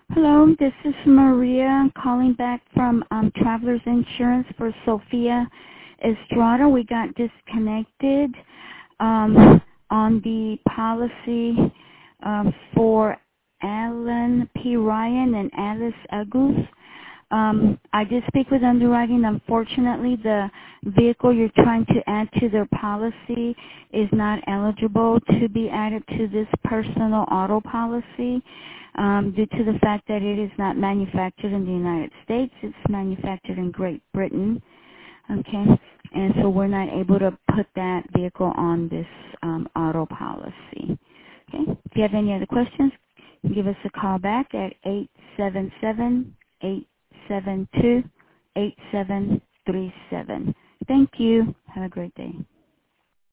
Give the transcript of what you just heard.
Hello, this is Maria calling back from Travelers Insurance for Sophia Estrada. We got disconnected on the policy for Alan P. Ryan and Alice Agus. I did speak with underwriting. Unfortunately, the vehicle you're trying to add to their policy is not eligible to be added to this personal auto policy due to the fact that it is not manufactured in the United States. It's manufactured in Great Britain. Okay, and so we're not able to put that vehicle on this auto policy. Okay, if you have any other questions, give us a call back at 877-872-8737. Thank you. Have a great day.